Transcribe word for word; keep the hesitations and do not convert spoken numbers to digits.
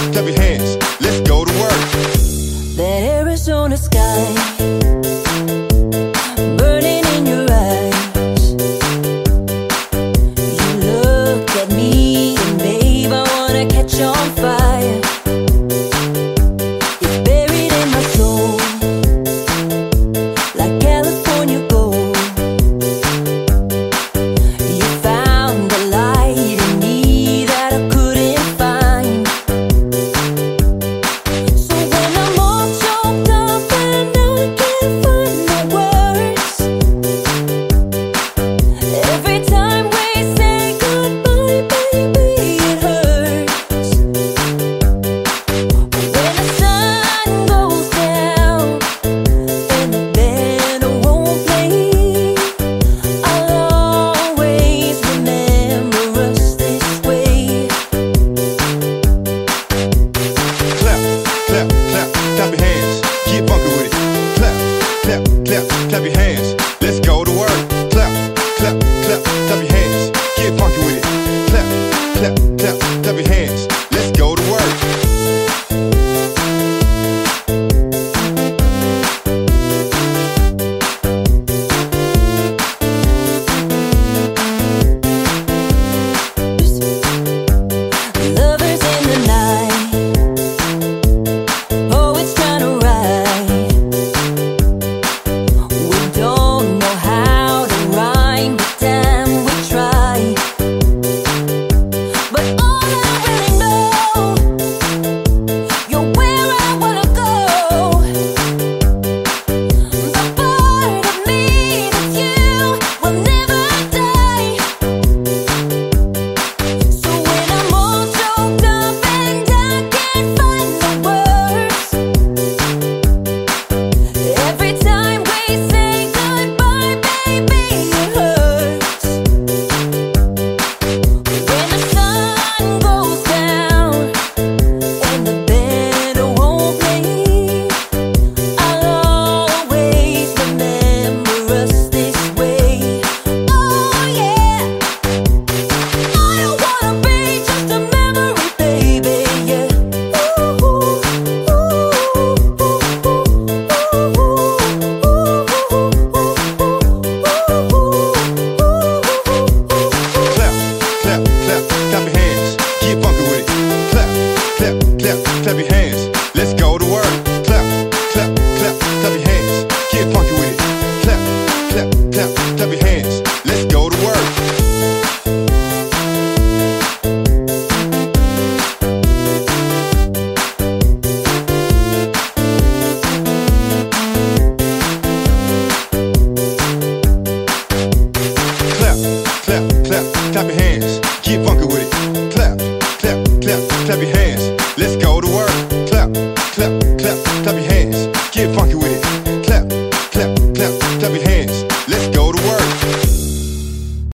clap your hands. Let's go to work. That Arizona sky burning in your eyes. You look at me and babe, I wanna catch on fire. It's buried in my soul like California gold. You found the light in me that I couldn't find. So when I'm all choked up and I can't find the words, every time we say goodbye, baby, it hurts. When the sun goes down and the band won't play, I'll always remember us this way. Clap, clap, clap, clap your hands. Get funky with it. Clap, clap, clap, clap your hands. Let's go to work. Clap, clap, clap, clap your hands. Get funky with it. Clap, clap, clap, clap your hands. Let's go to work. Lovers in the night, oh, it's kinda right. We don't know how to rhyme, but damn, we try. But all I really know, you're where I wanna go. The part of me that's you will never die. So when I'm all choked up and I can't find the words, every time we say goodbye, baby, it hurts. When the sun goes down and the band won't play, I'll always remember us this way. Oh yeah, I don't wanna be just a memory, baby, yeah. Ooh, ooh, ooh, Clap, clap, clap, clap your hands. Get funky with it. Clap, clap, clap, clap your hands. Let's go to work. Clap, clap, clap, clap your hands. Get funky with it. Clap, clap, clap, clap your hands. Let's go to work. Clap, clap, clap, clap your hands. Get funky with it.